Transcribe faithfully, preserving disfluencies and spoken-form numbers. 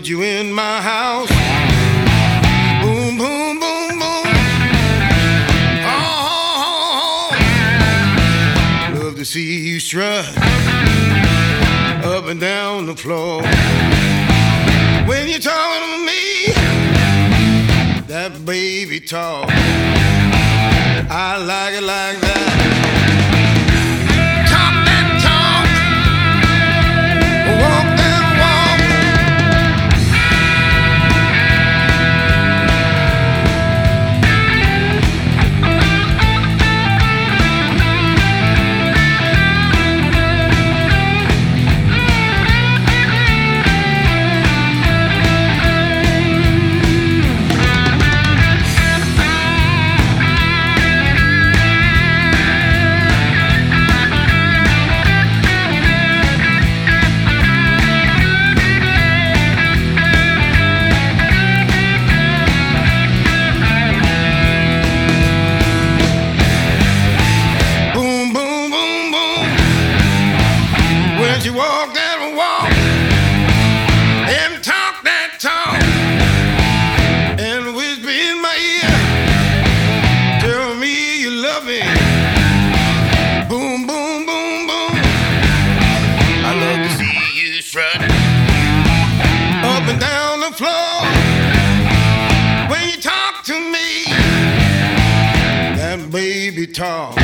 put you in my house. Boom, boom, boom, boom. Oh, love to see you strut up and down the floor. When you're talking to me, that baby talk, I like it like that. Talk that talk, walk that walk. You walk that walk and talk that talk and whisper in my ear, tell me you love me. Boom, boom, boom, boom. I love to see you strut up and down the floor. When you talk to me, that baby talk,